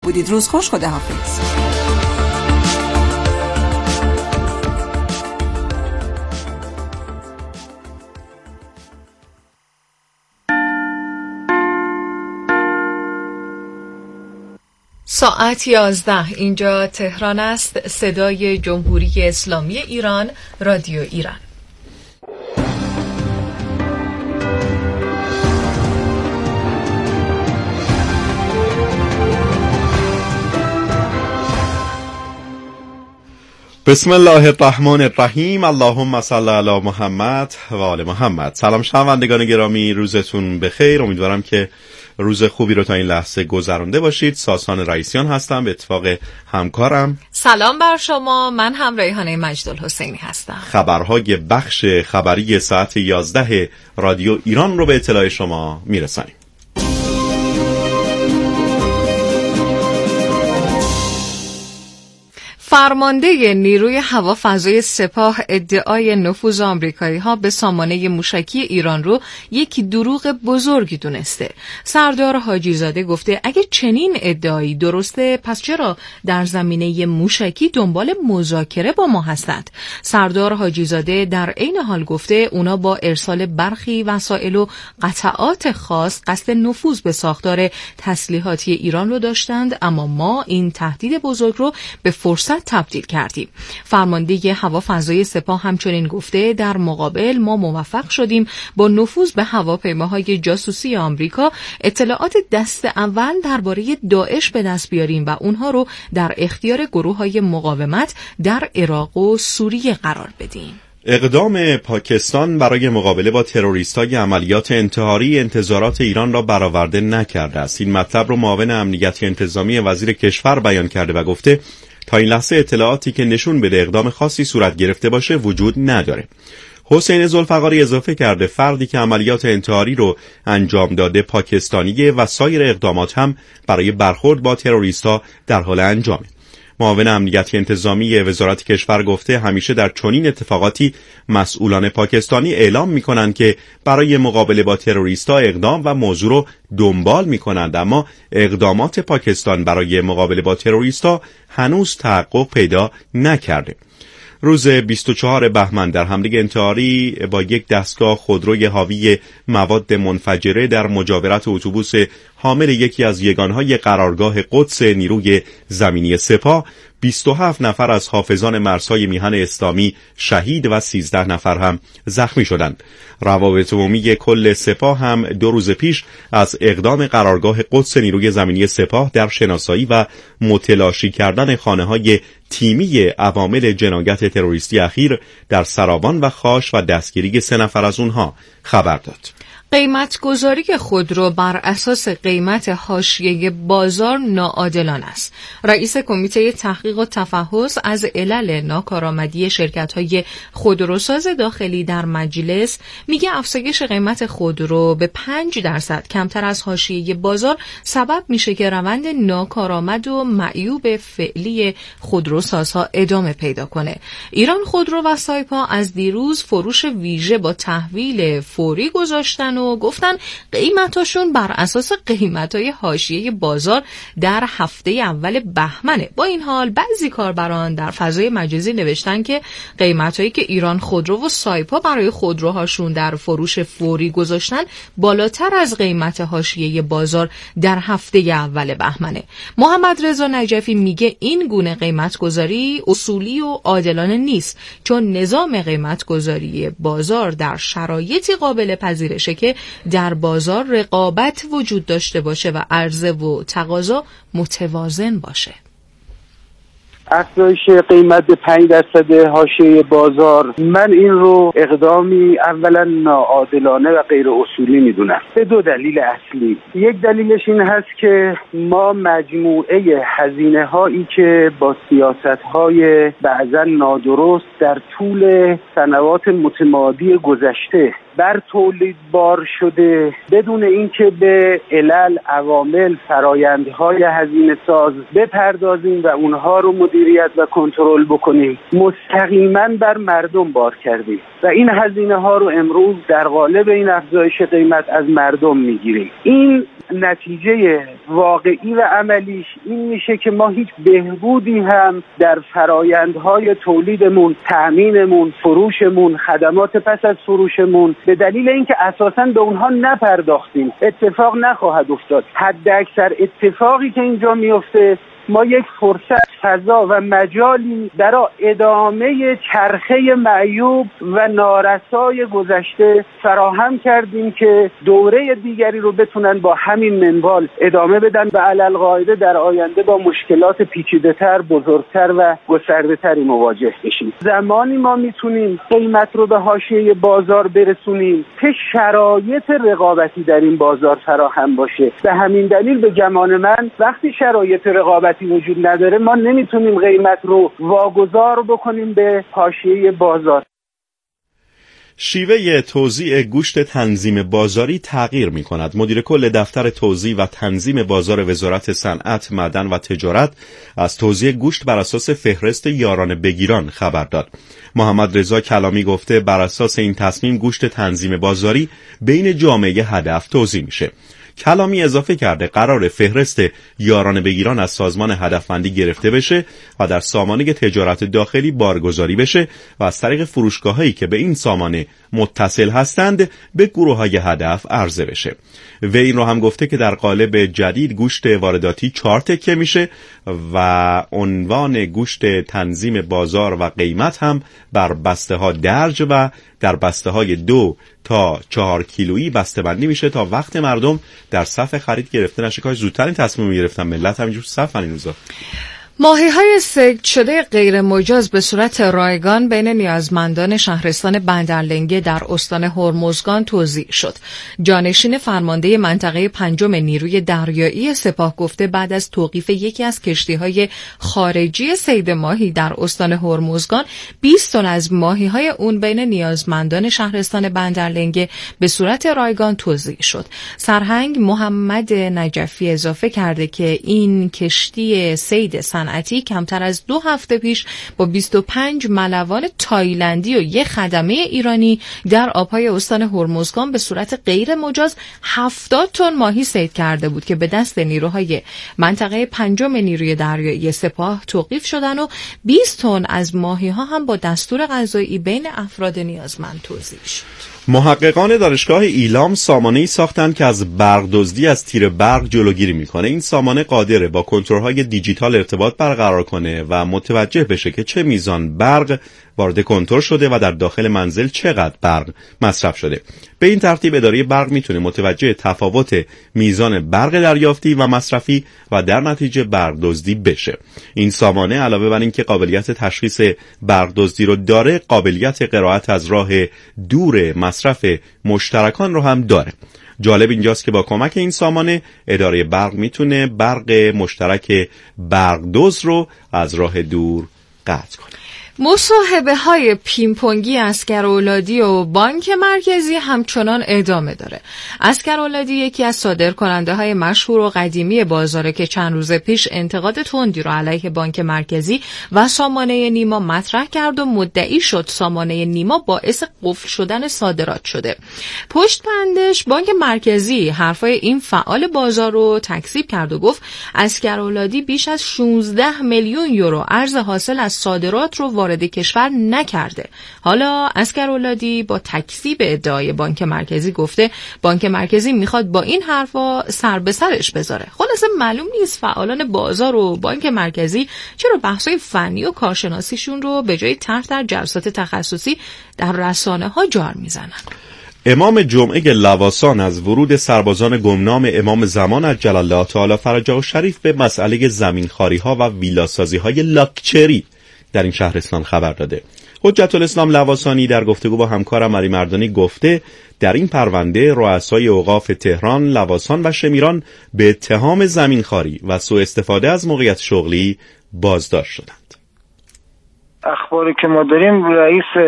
بودید. روز خوش، خداحافظ. ساعت 11 اینجا تهران است. صدای جمهوری اسلامی ایران، رادیو ایران. بسم الله الرحمن الرحیم. اللهم صل علی محمد و آل محمد. سلام شنوندگان گرامی، روزتون بخیر. امیدوارم که روز خوبی رو تا این لحظه گذرانده باشید. ساسان رئیسیان هستم، به اتفاق همکارم. سلام بر شما، من هم ریحانه مجدالحسینی هستم. خبرهای بخش خبری ساعت 11 رادیو ایران رو به اطلاع شما میرسانیم. فرمانده نیروی هوافضای سپاه ادعای نفوذ آمریکایی‌ها به سامانه موشکی ایران رو یک دروغ بزرگی دونسته. سردار حاجیزاده گفته اگه چنین ادعایی درسته، پس چرا در زمینه موشکی دنبال مذاکره با ما هستند؟ سردار حاجیزاده در عین حال گفته اونا با ارسال برخی وسایل و قطعات خاص قصد نفوذ به ساختار تسلیحاتی ایران رو داشتند، اما ما این تهدید بزرگ رو به فرصت تبدیل کردیم. فرمانده هوافضای سپاه همچنین گفته در مقابل ما موفق شدیم با نفوذ به هواپیماهای جاسوسی آمریکا اطلاعات دست اول درباره داعش به دست بیاریم و اونها رو در اختیار گروه‌های مقاومت در عراق و سوریه قرار بدیم. اقدام پاکستان برای مقابله با تروریست‌های عملیات انتحاری انتظارات ایران را برآورده نکرده است. این مطلب را معاون امنیتی انتظامی وزیر کشور بیان کرده و گفته تا این لحظه اطلاعاتی که نشون بده اقدام خاصی صورت گرفته باشه وجود نداره. حسین ذوالفقاری اضافه کرده فردی که عملیات انتحاری رو انجام داده پاکستانیه و سایر اقدامات هم برای برخورد با تروریست‌ها در حال انجامه. معاون امنیتی انتظامی وزارت کشور گفته همیشه در چنین اتفاقاتی مسئولان پاکستانی اعلام می‌کنند که برای مقابله با تروریست‌ها اقدام و موضوع رو دنبال می‌کنند، اما اقدامات پاکستان برای مقابله با تروریست‌ها هنوز تحقق پیدا نکرده. روز 24 بهمن در حمله انتحاری با یک دستگاه خودروی حاوی مواد منفجره در مجاورت اتوبوس حامل یکی از یگانهای قرارگاه قدس نیروی زمینی سپاه 27 نفر از حافظان مرزهای میهن اسلامی شهید و 13 نفر هم زخمی شدند. روابط عمومی کل سپاه هم 2 روز پیش از اقدام قرارگاه قدس نیروی زمینی سپاه در شناسایی و متلاشی کردن خانه‌های تیمی عوامل جنایت تروریستی اخیر در سرابان و خاش و دستگیری 3 نفر از اونها خبر داد. قیمت‌گذاری خودرو بر اساس قیمت حاشیه بازار ناعادلانه است. رئیس کمیته تحقیق و تفحص از علل ناکارآمدی شرکت‌های خودروساز داخلی در مجلس میگه افزایش قیمت خودرو به 5% کمتر از حاشیه بازار سبب میشه که روند ناکارآمد و معیوب فعلی خودروسازها ادامه پیدا کنه. ایران خودرو و سایپا از دیروز فروش ویژه با تحویل فوری گذاشتن و گفتن قیمتاشون بر اساس قیمتای حاشیه بازار در هفته اول بهمنه. با این حال بعضی کاربران در فضای مجازی نوشتن که قیمتایی که ایران خودرو و سایپا برای خودروهاشون در فروش فوری گذاشتن بالاتر از قیمت حاشیه بازار در هفته اول بهمنه. محمد رضا نجفی میگه این گونه قیمتگذاری اصولی و عادلانه نیست، چون نظام قیمتگذاری بازار در شرایطی قابل پذیرشه که در بازار رقابت وجود داشته باشه و عرضه و تقاضا متوازن باشه. افزایش قیمت به 5% حاشیه بازار، من این رو اقدامی اولا ناعادلانه و غیر اصولی میدونم به 2 دلیل اصلی. یک دلیلش این هست که ما مجموعه هزینه هایی که با سیاست های بعضا نادرست در طول سنوات متمادی گذشته بر تولید بار شده بدون اینکه به علل، عوامل، فرایندهای هزینه ساز بپردازیم و اونها رو مدیریت و کنترل بکنیم، مستقیما بر مردم بار کردیم و این هزینه ها رو امروز در قالب این افزایش قیمت از مردم میگیریم. این نتیجه واقعی و عملیش این میشه که ما هیچ بهبودی هم در فرایندهای تولیدمون، تأمینمون، فروشمون، خدمات پس از فروشمون به دلیل اینکه اساساً به اونها نپرداختیم اتفاق نخواهد افتاد. حد اکثر اتفاقی که اینجا میفته ما یک فرصت، فضا و مجالی برای ادامه چرخه معیوب و نارسای گذشته فراهم کردیم که دوره دیگری رو بتونن با همین منوال ادامه بدن و علالقاعده در آینده با مشکلات پیچیده‌تر، بزرگتر و گسترده‌تری مواجه بشیم. زمانی ما میتونیم قیمت رو به حاشیه بازار برسونیم که شرایط رقابتی در این بازار فراهم باشه. به همین دلیل به گمان من وقتی شرایط رقابتی وجود نداره ما نمیتونیم قیمت رو واگذار بکنیم به حاشیه بازار. شیوه توزیع گوشت تنظیم بازاری تغییر می کند. مدیر کل دفتر توزیع و تنظیم بازار وزارت صنعت، معدن و تجارت از توزیع گوشت بر اساس فهرست یاران بگیران خبر داد. محمد رضا کلامی گفته بر اساس این تصمیم گوشت تنظیم بازاری بین جامعه هدف توزیع میشه. کلامی اضافه کرده قرار فهرست یاران بگیران از سازمان هدفمندی گرفته بشه و در سامانه تجارت داخلی بارگذاری بشه و از طریق فروشگاهایی که به این سامانه متصل هستند به گروه‌های هدف عرضه بشه. و این رو هم گفته که در قالب جدید گوشت وارداتی 4 تکه میشه و عنوان گوشت تنظیم بازار و قیمت هم بر بسته ها درج و در بسته های 2 تا 4 کیلویی بسته بندی میشه تا وقت مردم در صف خرید گرفته نشه. کاش زودتر این تصمیم گرفتن، ملت همینجور صفن این روزا. ماهی‌های صید شده غیر مجاز به صورت رایگان بین نیازمندان شهرستان بندرلنگه در استان هرمزگان توزیع شد. جانشین فرمانده منطقه 5 نیروی دریایی سپاه گفته بعد از توقیف یکی از کشتی‌های خارجی صید ماهی در استان هرمزگان 20 تن از ماهی‌های اون بین نیازمندان شهرستان بندرلنگه به صورت رایگان توزیع شد. سرهنگ محمد نجفی اضافه کرده که این کشتی صید صنعتی کمتر از 2 هفته پیش با 25 ملوان تایلندی و 1 خدمه ایرانی در آبهای استان هرمزگان به صورت غیر مجاز 70 تن ماهی صید کرده بود که به دست نیروهای منطقه 5 نیروی دریایی سپاه توقیف شدن و 20 تن از ماهی ها هم با دستور قضایی بین افراد نیازمند توزیع شد. محققان دانشگاه ایلام سامانه‌ای ساختند که از برق دزدی از تیر برق جلوگیری میکنه. این سامانه قادره با کنترل‌های دیجیتال ارتباط برقرار کنه و متوجه بشه که چه میزان برق وارد کنترل شده و در داخل منزل چقدر برق مصرف شده. به این ترتیب اداره برق میتونه متوجه تفاوت میزان برق دریافتی و مصرفی و در نتیجه برق دزدی بشه. این سامانه علاوه بر اینکه قابلیت تشخیص برق دزدی رو داره، قابلیت قرائت از راه دور مصرف مشترکان رو هم داره. جالب اینجاست که با کمک این سامانه اداره برق میتونه برق مشترک برق دزد رو از راه دور قطع کنه. مصاحبه های پینگ‌پنگی اسکراولادی و بانک مرکزی همچنان ادامه داره. اسکراولادی یکی از صادرکننده های مشهور و قدیمی بازاره که چند روز پیش انتقاد تندی رو علیه بانک مرکزی و سامانه نیما مطرح کرد و مدعی شد سامانه نیما باعث قفل شدن صادرات شده. پشت پندش بانک مرکزی حرفای این فعال بازار رو تکذیب کرد و گفت اسکراولادی بیش از 16 میلیون یورو ارز حاصل از صادرات رو وارد کشور نکرده. حالا اسکراولادی با تکذیب ادعای بانک مرکزی گفته بانک مرکزی میخواد با این حرفا سر به سرش بذاره. خلاصه معلوم نیست فعالان بازار و بانک مرکزی چرا بحثای فنی و کارشناسیشون رو به جای طرح در جلسات تخصصی در رسانه ها جار میزنن. امام جمعه لواسان از ورود سربازان گمنام امام زمان عجل الله تعالی فرجه شریف به مسئله زمینخواری ها و ویلاسازی های لاکچری در این شهرستان خبر داده. حجت الاسلام لواسانی در گفتگو با همکارم علی مردانی گفته در این پرونده رؤسای اوقاف تهران، لواسان و شمیران به اتهام زمینخواری و سوء استفاده از موقعیت شغلی بازداشت شدند. اخباری که ما داریم رئیس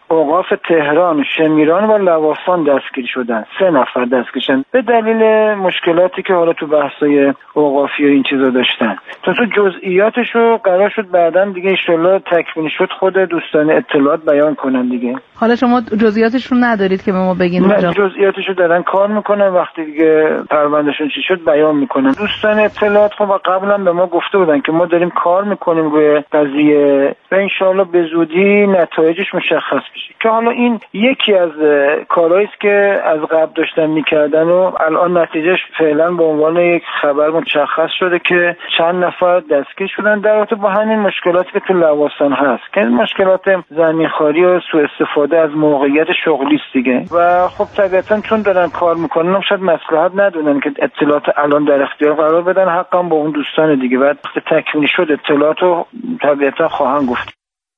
اوقاف تهران، شمیران و لواسان دستگیر شدن. 3 نفر دستگیر شدن به دلیل مشکلاتی که حالا تو بحث‌های اوقافی و این چیزا داشتن. تو جزئیاتشو قرار شد بعداً دیگه ان شاءالله تکمیل شد خود دوستان اطلاعات بیان کنن دیگه. حالا شما جزئیاتش رو ندارید که به ما بگین؟ نه، جزئیاتش رو دارن کار میکنن، وقتی دیگه پروندهشون چی شد بیان میکنن. دوستان اطلاعات خب قبلا به ما گفته بودن که ما داریم کار میکنیم روی قضیه و ان شاءالله به زودی نتایجش مشخص بشه، که حالا این یکی از کارهایی است که از قبل داشتن میکردن و الان نتیجهش فعلا به عنوان یک خبر مشخص شده که چند نفر دستگیر شدن در رابطه با همین مشکلاتی که تو لواسان هست، که مشکلات زمینخواری و سوء استفاده از موقعیت شغلی است دیگه. و خب طبیعتا چون دارن کار میکنن شاید مصلحت ندونن که اطلاعات الان در اختیار قرار بدن، حقا با اون دوستان دیگه بعد تکمیل شد اطلاعاتو طبیعتا خواهن گفت.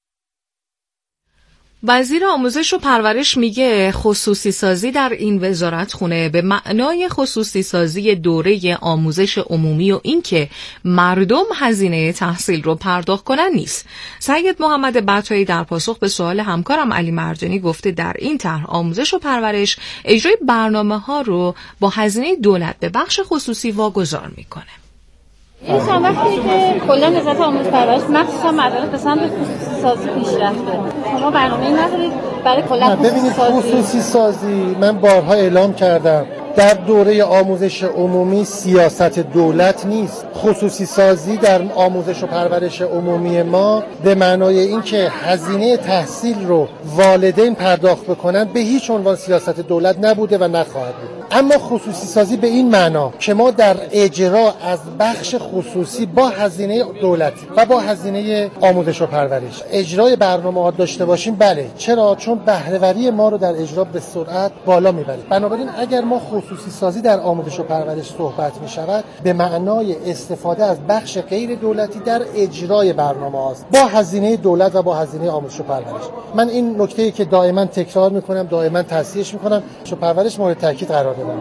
وزیر آموزش و پرورش میگه خصوصی سازی در این وزارتخونه به معنای خصوصی سازی دوره آموزش عمومی و اینکه مردم هزینه تحصیل رو پرداخت کنن نیست. سید محمد بطایی در پاسخ به سوال همکارم علی مرجانی گفته در این طرح آموزش و پرورش اجرای برنامه‌ها رو با هزینه دولت به بخش خصوصی واگذار میکنه. این چند وقتی که کلا وزارت آموزش و پرورش مخصوصا مدارس به سمت خصوصی سازی پیش رفته، شما برنامه‌ای ندارید برای کلا خصوصی سازی؟ من بارها اعلام کردم در دوره آموزش عمومی سیاست دولت نیست. خصوصی سازی در آموزش و پرورش عمومی ما به معنای این که هزینه تحصیل رو والدین پرداخت بکنن به هیچ عنوان سیاست دولت نبوده و نخواهد بود. اما خصوصی سازی به این معنا که ما در اجرا از بخش خصوصی با هزینه دولتی و با هزینه آموزش و پرورش اجرای برنامه‌ها داشته باشیم. بله، چرا؟ چون بهره‌وری ما رو در اجرا به سرعت بالا میبریم. بنابراین اگر ما خصوصی سازی در آموزش و پرورش صحبت می شود به معنای استفاده از بخش غیر دولتی در اجرای برنامه هاست با هزینه دولت و با هزینه آموزش و پرورش. من این نکته‌ای که دائما تکرار میکنم، دائما تصحیحش میکنم، آموزش و پرورش مورد تاکید قرار دادم.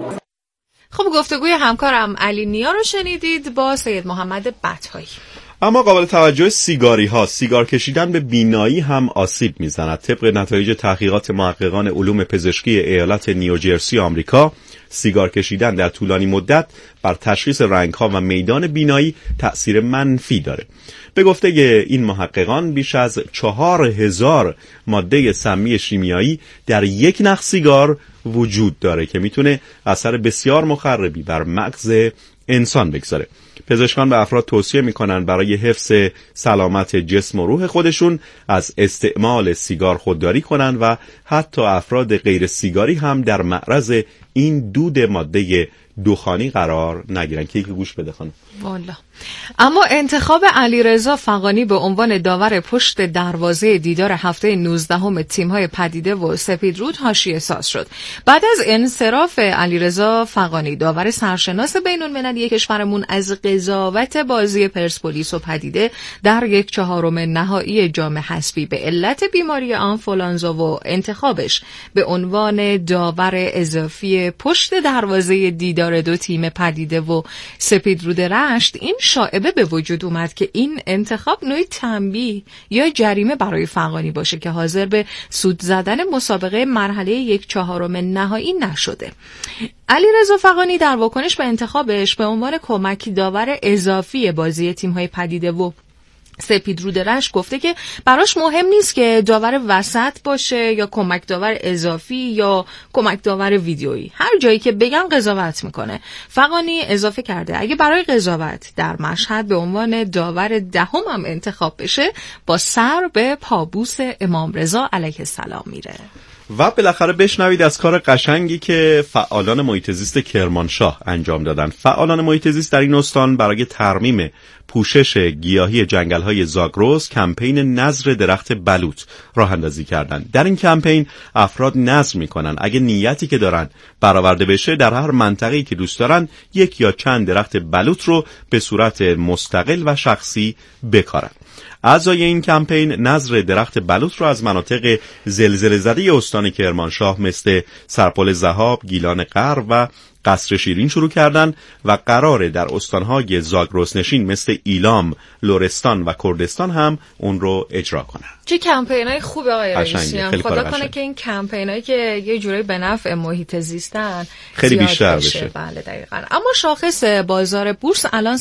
خب گفتگوی همکارم علی نیا رو شنیدید با سید محمد بطایی. اما قابل توجه سیگاری ها، سیگار کشیدن به بینایی هم آسیب میزند. طبق نتایج تحقیقات محققان علوم پزشکی ایالت نیوجرسی آمریکا، سیگار کشیدن در طولانی مدت بر تشخیص رنگ‌ها و میدان بینایی تأثیر منفی داره. به گفته این محققان بیش از 4000 ماده سمی شیمیایی در یک نخ سیگار وجود داره که میتونه اثر بسیار مخربی بر مغز انسان بگذاره. پزشکان به افراد توصیه میکنن برای حفظ سلامت جسم و روح خودشون از استعمال سیگار خودداری کنن و حتی افراد غیر سیگاری هم در معرض این دود ماده دخانی قرار نگیرن. که گوش بده خانم. والا. اما انتخاب علیرضا فغانی به عنوان داور پشت دروازه دیدار هفته 19 تیم‌های پدیده و سپیدرود حاشیه ساز شد. بعد از انصراف علیرضا فغانی داور سرشناس بین‌المللی کشورمون از قضاوت بازی پرسپولیس و پدیده در 1/4 نهایی جام حذفی به علت بیماری آنفولانزا و انتخابش به عنوان داور اضافی پشت دروازه دیدار دو تیم پدیده و سپیدرود رشت، این شایعه به وجود اومد که این انتخاب نوعی تنبیه یا جریمه برای فغانی باشه که حاضر به سود زدن مسابقه مرحله 1/4 نهایی نشده. علیرضا فغانی در واکنش به انتخابش به عنوان کمک داور اضافی بازی تیم‌های پدیده و سپیدرود رشت گفته که براش مهم نیست که داور وسط باشه یا کمک داور اضافی یا کمک داور ویدیویی، هر جایی که بگن قضاوت میکنه. فغانی اضافه کرده اگه برای قضاوت در مشهد به عنوان داور 10 هم انتخاب بشه با سر به پابوس امام رضا علیه السلام میره. و بالاخره بشنوید از کار قشنگی که فعالان محیط زیست کرمانشاه انجام دادن. فعالان محیط زیست در این استان برای ترمیم پوشش گیاهی جنگل‌های زاگرس کمپین نذر درخت بلوط راه اندازی کردند. در این کمپین افراد نذر می‌کنن اگه نیتی که دارن برآورده بشه در هر منطقه‌ای که دوست دارن یک یا چند درخت بلوط رو به صورت مستقل و شخصی بکارن. اعضای این کمپین نذر درخت بلوط رو از مناطق زلزله زده استان کرمانشاه مثل سرپل ذهاب، گیلان غرب و قصر شیرین شروع کردن و قراره در استانهای زاگرسنشین مثل ایلام، لرستان و کردستان هم اون رو اجرا کنن. چه کمپینای خوبه آقای رئیسیان. خدا کنه که این کمپینایی که یه جوری به نفع محیط زیستن خیلی بیشتر بشه. بله دقیقاً. اما شاخص بازار بورس الان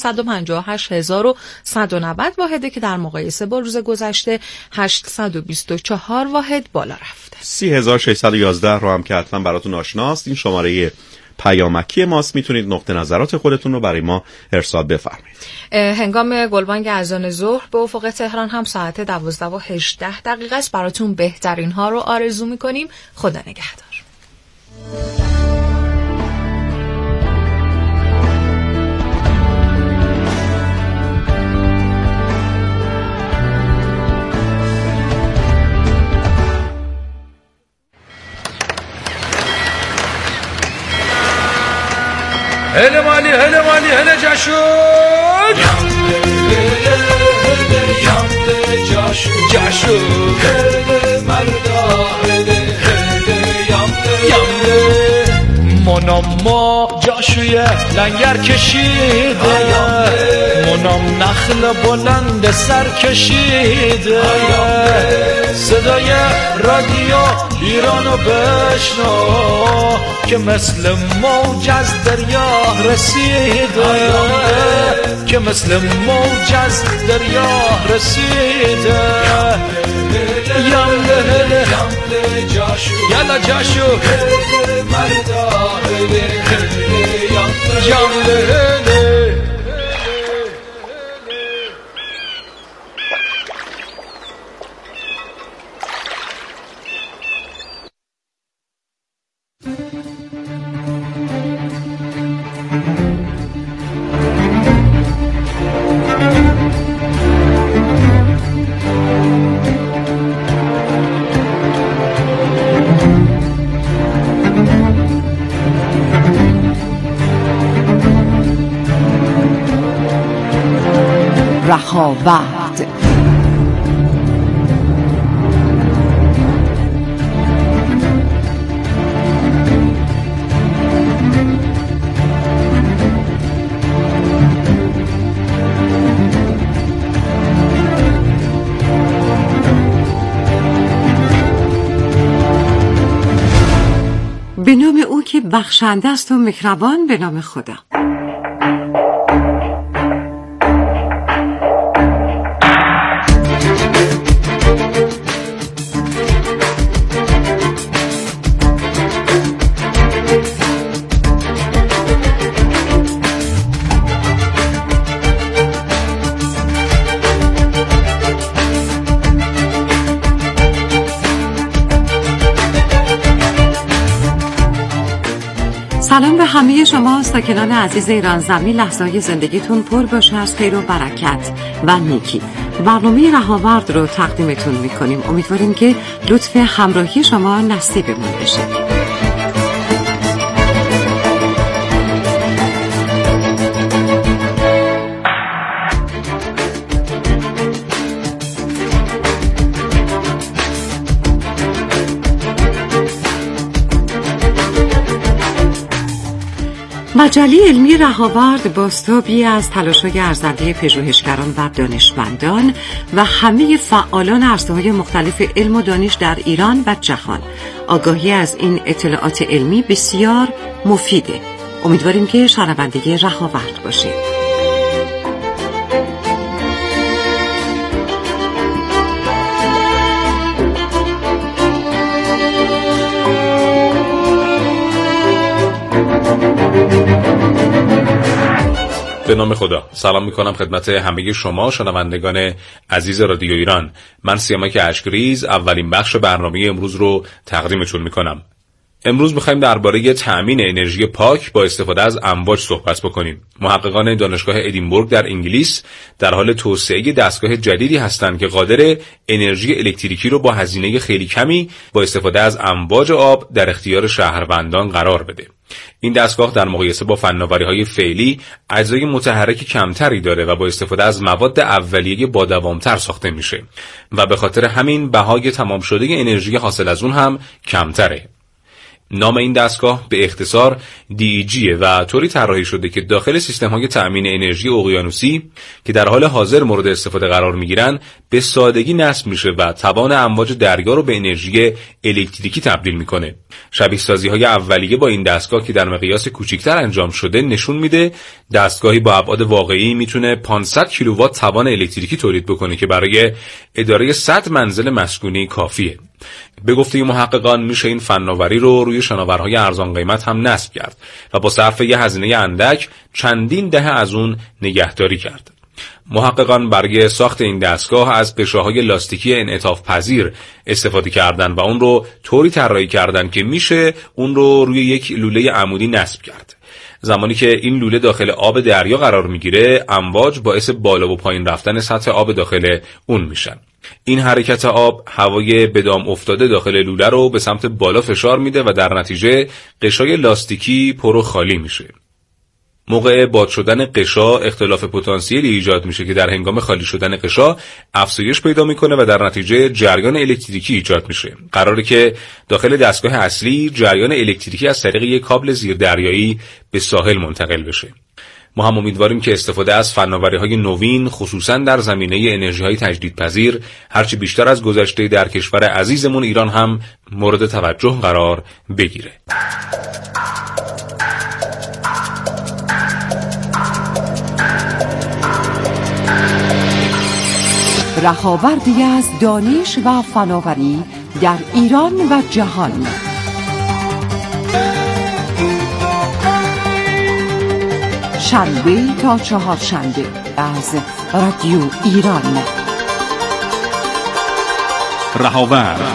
158190 واحده که در مقایسه با روز گذشته 824 واحد بالا رفته. 30611 رو هم که حتما براتون آشناست. این شماره پیامکی ماست. میتونید نقطه نظرات خودتون رو برای ما ارسال بفرمایید. هنگام گلبانگ اذان ظهر به افق تهران هم ساعت 12:18 است. براتون بهترین ها رو آرزو میکنیم. خدا نگهدار. هله مالی هله مالی هله جاشون یامده جاشون هله مردا هله یامده منام جاشوی لنگر کشیده منام نخل بلند سر کشیده صدای رادیو ایرانو بشنو که مثل موج از دریا رسیده که مثل موج از دریا رسیده یامله هله یالا جاشو مردا یامله هله رهاورد. به نام او که بخشنده است و مهربان، به نام خدا. سلام به همه شما ساکنان عزیز ایران زمین. لحظه‌های زندگیتون پر باشه از خیر و برکت و نیکی. برنامه رهاورد رو تقدیمتون میکنیم. امیدواریم که لطف همراهی شما نصیبمون بشه. مجله علمی رهاورد بازتابی از تلاش‌های ارزنده پژوهشگران و دانشمندان و همه فعالان عرصه‌های مختلف علم و دانش در ایران و جهان. آگاهی از این اطلاعات علمی بسیار مفیده. امیدواریم که شنونده رهاورد باشید. به نام خدا. سلام میکنم خدمت همه شما شنوندگان عزیز رادیو ایران. من سیامک اشکریز اولین بخش برنامه امروز رو تقدیمتون میکنم. امروز میخوایم درباره تأمین انرژی پاک با استفاده از امواج صحبت بکنیم. محققان دانشگاه ادینبورگ در انگلیس در حال توسعه دستگاه جدیدی هستند که قادر انرژی الکتریکی رو با هزینه خیلی کمی با استفاده از امواج آب در اختیار شهروندان قرار بده. این دستگاه در مقایسه با فناوری‌های فعلی اجزای متحرک کمتری داره و با استفاده از مواد اولیه با دوامتر ساخته میشه و به خاطر همین بهای تمام شده انرژی حاصل از اون هم کمتره. نام این دستگاه به اختصار DEG و طوری طراحی شده که داخل سیستم‌های تأمین انرژی اقیانوسی که در حال حاضر مورد استفاده قرار می‌گیرن به سادگی نصب میشه و توان امواج دریا رو به انرژی الکتریکی تبدیل میکنه. شبیه سازی‌های اولیه با این دستگاه که در مقیاس کوچکتر انجام شده نشون میده دستگاهی با ابعاد واقعی میتونه 500 کیلووات توان الکتریکی تولید بکنه که برای اداره 100 منزل مسکونی کافیه. به گفته محققان میشه این فناوری رو روی شناورهای ارزان قیمت هم نصب کرد و با صرف یه هزینه اندک چندین دهه از اون نگهداری کرد. محققان برای ساخت این دستگاه از قشاهای لاستیکی انعطاف پذیر استفاده کردن و اون رو طوری طراحی کردن که میشه اون رو روی یک لوله عمودی نصب کرد. زمانی که این لوله داخل آب دریا قرار میگیره، امواج باعث بالا و پایین رفتن سطح آب داخل اون میشن. این حرکت آب هوای به دام افتاده داخل لوله رو به سمت بالا فشار میده و در نتیجه قشای لاستیکی پر و خالی میشه. موقع باد شدن قشا اختلاف پتانسیلی ایجاد میشه که در هنگام خالی شدن قشا افزایش پیدا میکنه و در نتیجه جریان الکتریکی ایجاد میشه. قراره که داخل دستگاه اصلی جریان الکتریکی از طریق یک کابل زیردریایی به ساحل منتقل بشه. ما هم امیدواریم که استفاده از فناوری‌های نوین خصوصا در زمینه انرژی‌های تجدیدپذیر هرچی بیشتر از گذشته در کشور عزیزمون ایران هم مورد توجه قرار بگیره. رهاوردی از دانش و فناوری در ایران و جهان. شنبه تا چهارشنبه از رادیو ایران. رهاورد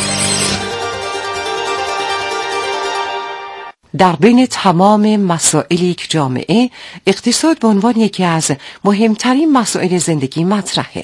در بین تمام مسائلی که جامعه اقتصاد به عنوان یکی از مهمترین مسائل زندگی مطرحه.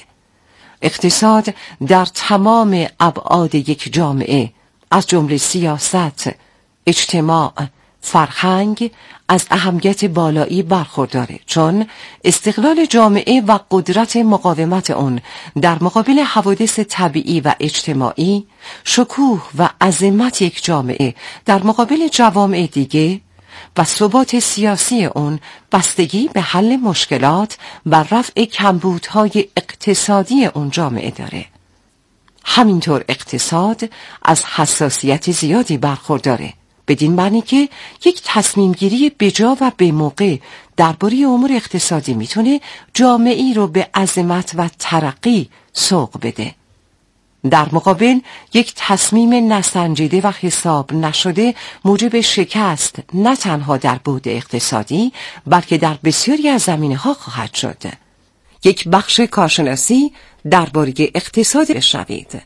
اقتصاد در تمام ابعاد یک جامعه از جمله سیاست، اجتماع، فرهنگ از اهمیت بالایی برخورداره، چون استقلال جامعه و قدرت مقاومت اون در مقابل حوادث طبیعی و اجتماعی، شکوه و عظمت یک جامعه در مقابل جوامع دیگه و ثبات سیاسی اون بستگی به حل مشکلات و رفع کمبودهای اقتصادی اون جامعه داره. همینطور اقتصاد از حساسیت زیادی برخورداره، بدین معنی که یک تصمیم گیری بجا و به موقع درباره امور اقتصادی میتونه جامعه‌ای رو به عظمت و ترقی سوق بده. در مقابل یک تصمیم نسنجیده و حساب نشده موجب شکست نه تنها در بعد اقتصادی بلکه در بسیاری از زمینه‌ها خواهد شد. یک بخش کارشناسی درباره اقتصاد بشنوید.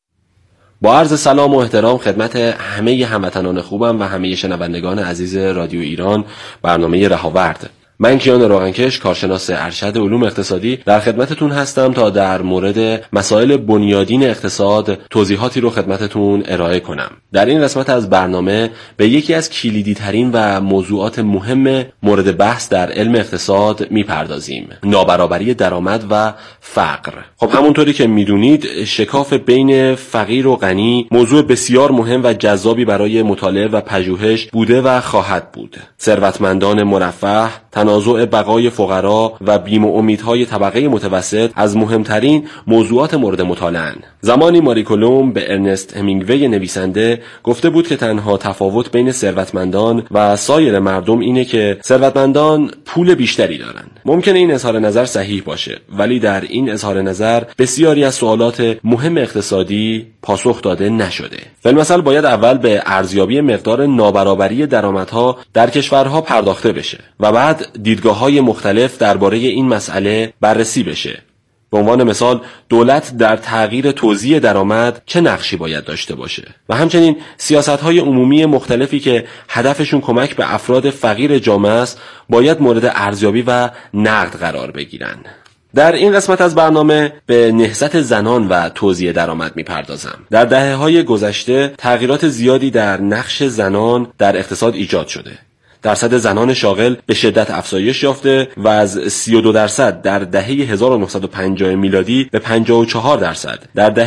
با عرض سلام و احترام خدمت همه هموطنان خوبم و همه شنوندگان عزیز رادیو ایران، برنامه رهاورد. من کیان روغنکش، کارشناس ارشد علوم اقتصادی، در خدمتتون هستم تا در مورد مسائل بنیادین اقتصاد توضیحاتی رو خدمتتون ارائه کنم. در این قسمت از برنامه به یکی از کلیدی ترین و موضوعات مهم مورد بحث در علم اقتصاد میپردازیم: نابرابری درآمد و فقر. خب همونطوری که میدونید شکاف بین فقیر و غنی موضوع بسیار مهم و جذابی برای مطالعه و پژوهش بوده و خواهد بود. ثروتمندان مرفه، تنازع بقای فقرا و بیم و امیدهای طبقه متوسط از مهمترین موضوعات مورد مطالعه. زمانی ماری کولوم به ارنست همینگوی نویسنده گفته بود که تنها تفاوت بین ثروتمندان و سایر مردم اینه که ثروتمندان پول بیشتری دارن. ممکنه این اظهار نظر صحیح باشه، ولی در این اظهار نظر بسیاری از سوالات مهم اقتصادی پاسخ داده نشده. فی‌المثل باید اول به ارزیابی مقدار نابرابری درآمدها در کشورها پرداخته بشه و بعد دیدگاه‌های مختلف درباره این مسئله بررسی بشه. به عنوان مثال دولت در تغییر توزیع درآمد چه نقشی باید داشته باشه و همچنین سیاست‌های عمومی مختلفی که هدفشون کمک به افراد فقیر جامعه است باید مورد ارزیابی و نقد قرار بگیرن. در این قسمت از برنامه به نهضت زنان و توزیع درآمد میپردازم. در دهه‌های گذشته تغییرات زیادی در نقش زنان در اقتصاد ایجاد شده. درصد زنان شاغل به شدت افزایش یافته و از 32% در دهه 1950 میلادی به 54% در دهه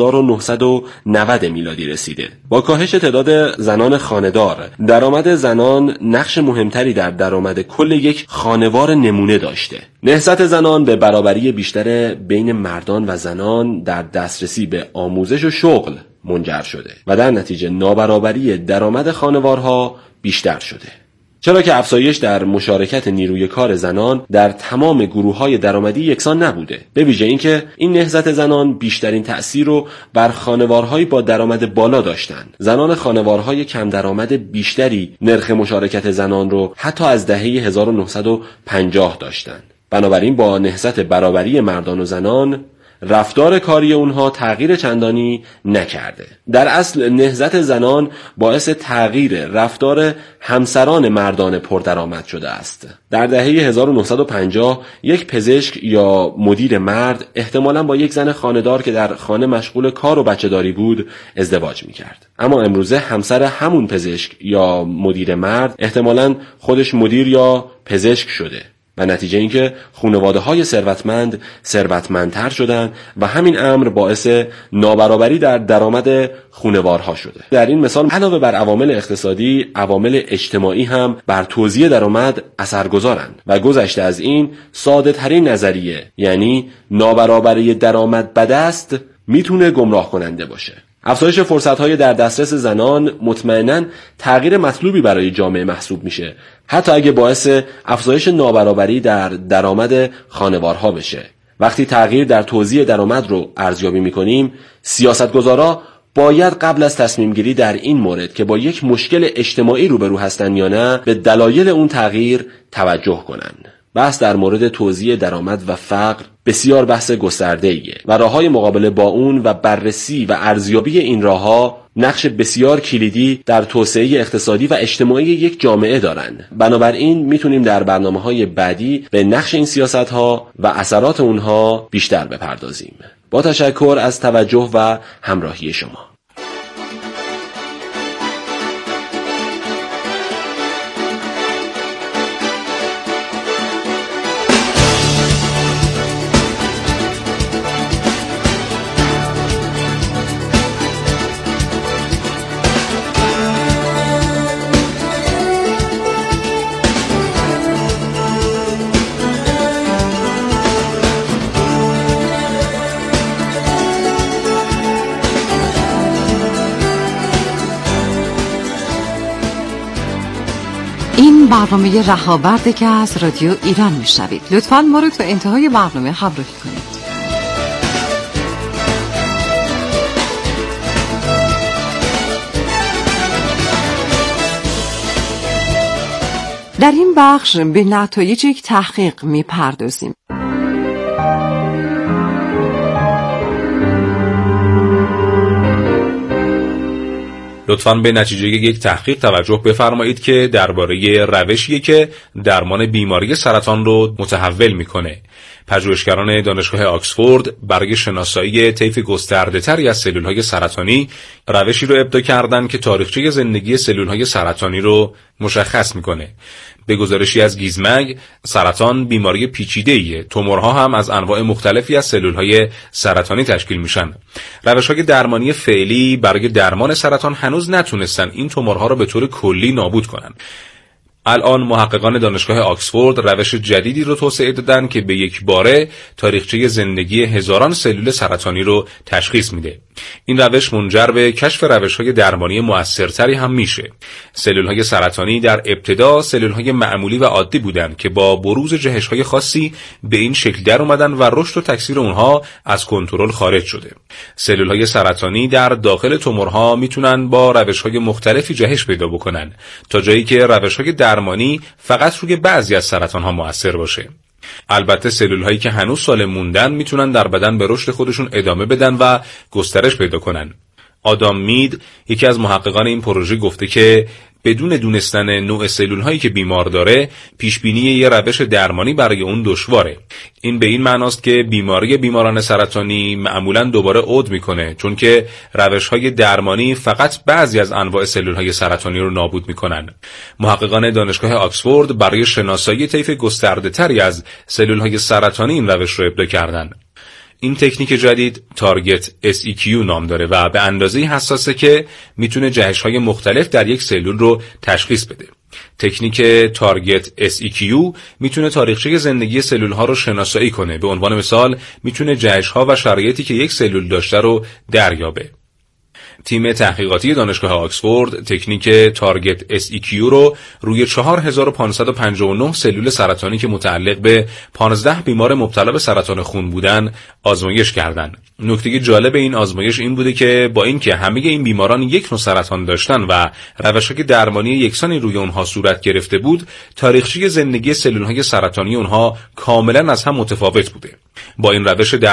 1990 میلادی رسیده. با کاهش تعداد زنان خانه‌دار، درآمد زنان نقش مهمتری در درآمد کل یک خانوار نمونه داشته. نهضت زنان به برابری بیشتر بین مردان و زنان در دسترسی به آموزش و شغل منجر شده و در نتیجه نابرابری درآمد خانوارها بیشتر شده. چرا که افزایش در مشارکت نیروی کار زنان در تمام گروه‌های درآمدی یکسان نبوده، به ویژه اینکه این نهضت زنان بیشترین تأثیر رو بر خانوارهای با درآمد بالا داشتند. زنان خانوارهای کم درآمد بیشتری نرخ مشارکت زنان رو حتی از دهه 1950 داشتند. بنابراین با نهضت برابری مردان و زنان، رفتار کاری اونها تغییر چندانی نکرده. در اصل نهضت زنان باعث تغییر رفتار همسران مردان پردرآمد شده است. در دهه 1950 یک پزشک یا مدیر مرد احتمالاً با یک زن خانه‌دار که در خانه مشغول کار و بچه‌داری بود ازدواج می‌کرد. اما امروزه همسر همون پزشک یا مدیر مرد احتمالاً خودش مدیر یا پزشک شده و نتیجه اینکه خانواده‌های ثروتمند ثروتمندتر شدن و همین امر باعث نابرابری در درآمد خانوارها شده. در این مثال علاوه بر عوامل اقتصادی، عوامل اجتماعی هم بر توزیع درآمد اثرگذارند و گذشته از این ساده ترین نظریه، یعنی نابرابری درآمد بد است، میتونه گمراه کننده باشه. افزایش فرصت‌های در دسترس زنان مطمئناً تغییر مطلوبی برای جامعه محسوب میشه، حتی اگه باعث افزایش نابرابری در درآمد خانوارها بشه. وقتی تغییر در توزیع درآمد رو ارزیابی می‌کنیم، سیاستگزارا باید قبل از تصمیم گیری در این مورد که با یک مشکل اجتماعی روبرو هستن یا نه، به دلایل اون تغییر توجه کنن. بحث در مورد توزیع درآمد و فقر بسیار بحث گسترده‌ایه و راه‌های مقابله با اون و بررسی و ارزیابی این راه‌ها نقش بسیار کلیدی در توسعه اقتصادی و اجتماعی یک جامعه دارن. بنابراین میتونیم در برنامه‌های بعدی به نقش این سیاست‌ها و اثرات اونها بیشتر بپردازیم. با تشکر از توجه و همراهی شما. برنامه رهاورد که از رادیو ایران میشنوید. لطفاً ما رو تا انتهای برنامه همراهی کنید. در این بخش به نتایج یک تحقیق میپردازیم. لطفاً به نتیجه یک تحقیق توجه بفرمایید که درباره روشیه که درمان بیماری سرطان رو متحول میکنه. پژوهشگران دانشگاه آکسفورد برای شناسایی طیف گسترده‌تری از سلول‌های سرطانی روشی رو ابداع کردن که تاریخچه زندگی سلول‌های سرطانی رو مشخص میکنه. به گزارشی از گیزمگ، سرطان بیماری پیچیده‌ایه. تومورها هم از انواع مختلفی از سلول‌های سرطانی تشکیل میشن. روش‌های درمانی فعلی برای درمان سرطان هنوز نتونستن این تومورها رو به طور کلی نابود کنن. الان محققان دانشگاه آکسفورد روش جدیدی رو توسعه دادن که به یک باره تاریخچه زندگی هزاران سلول سرطانی رو تشخیص میده. این روش منجر به کشف روش‌های درمانی مؤثرتری هم میشه. سلول‌های سرطانی در ابتدا سلول‌های معمولی و عادی بودن که با بروز جهش‌های خاصی به این شکل در اومدن و رشد و تکثیر اونها از کنترل خارج شده. سلول‌های سرطانی در داخل تومورها میتونن با روش‌های مختلفی جهش پیدا بکنن تا جایی که روش‌های درمانی فقط روی بعضی از سرطان‌ها مؤثر باشه. البته سلول‌هایی که هنوز سالم موندن میتونن در بدن به رشد خودشون ادامه بدن و گسترش پیدا کنن. آدام مید، یکی از محققان این پروژه، گفته که بدون دونستن نوع سلول هایی که بیمار داره پیش بینی یه روش درمانی برای اون دشواره. این به این معناست که بیماری بیماران سرطانی معمولاً دوباره عود میکنه، چون که روش های درمانی فقط بعضی از انواع سلول های سرطانی رو نابود میکنن. محققان دانشگاه آکسفورد برای شناسایی طیف گسترده تری از سلول های سرطانی این روش رو ابداع کردن. این تکنیک جدید تارگت SEQ نام داره و به اندازه‌ای حساسه که میتونه جهش‌های مختلف در یک سلول رو تشخیص بده. تکنیک تارگت SEQ میتونه تاریخچه زندگی سلول‌ها رو شناسایی کنه. به عنوان مثال میتونه جهش‌ها و شرایطی که یک سلول داشته رو دریابه. تیم تحقیقاتی دانشگاه آکسفورد تکنیک تارگت SEQ رو روی 4559 سلول سرطانی که متعلق به 15 بیمار مبتلا به سرطان خون بودن آزمایش کردند. نکته جالب این آزمایش این بوده که با اینکه همه این بیماران یک نوع سرطان داشتن و روش‌های درمانی یکسانی روی اونها صورت گرفته بود، تاریخچه زندگی سلول‌های سرطانی اونها کاملا از هم متفاوت بوده. با این روش